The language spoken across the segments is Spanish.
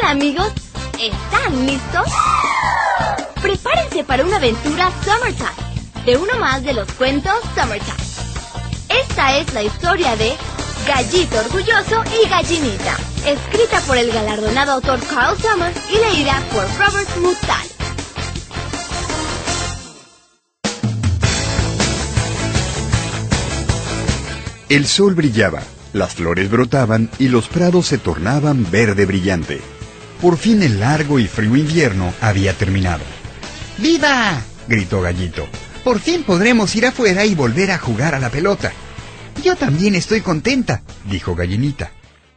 Hola amigos, ¿están listos? Prepárense para una aventura Summertime, de uno más de los cuentos Summertime. Esta es la historia de Gallito Orgulloso y Gallinita, escrita por el galardonado autor Carl Thomas y leída por Robert Mutal. El sol brillaba, las flores brotaban y los prados se tornaban verde brillante. Por fin el largo y frío invierno había terminado. ¡Viva!, gritó Gallito. Por fin podremos ir afuera y volver a jugar a la pelota. Yo también estoy contenta, dijo Gallinita.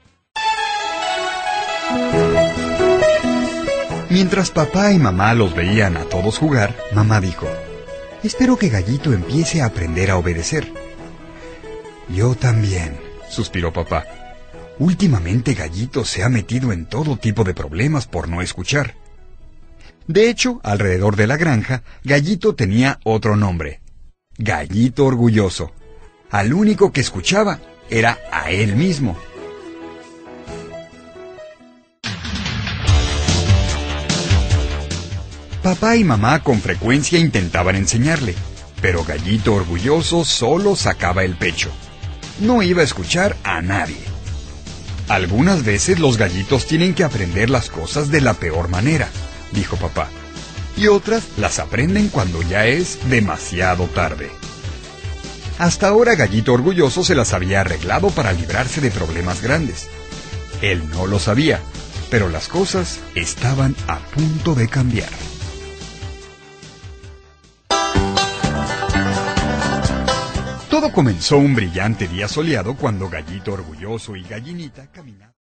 Mientras papá y mamá los veían a todos jugar, mamá dijo: espero que Gallito empiece a aprender a obedecer. Yo también, suspiró papá. Últimamente Gallito se ha metido en todo tipo de problemas por no escuchar. De hecho, alrededor de la granja, Gallito tenía otro nombre: Gallito Orgulloso. Al único que escuchaba era a él mismo. Papá y mamá con frecuencia intentaban enseñarle, pero Gallito Orgulloso solo sacaba el pecho. No iba a escuchar a nadie. Algunas veces los gallitos tienen que aprender las cosas de la peor manera, dijo papá, y otras las aprenden cuando ya es demasiado tarde. Hasta ahora Gallito Orgulloso se las había arreglado para librarse de problemas grandes. Él no lo sabía, pero las cosas estaban a punto de cambiar. Todo comenzó un brillante día soleado cuando Gallito Orgulloso y Gallinita caminaban.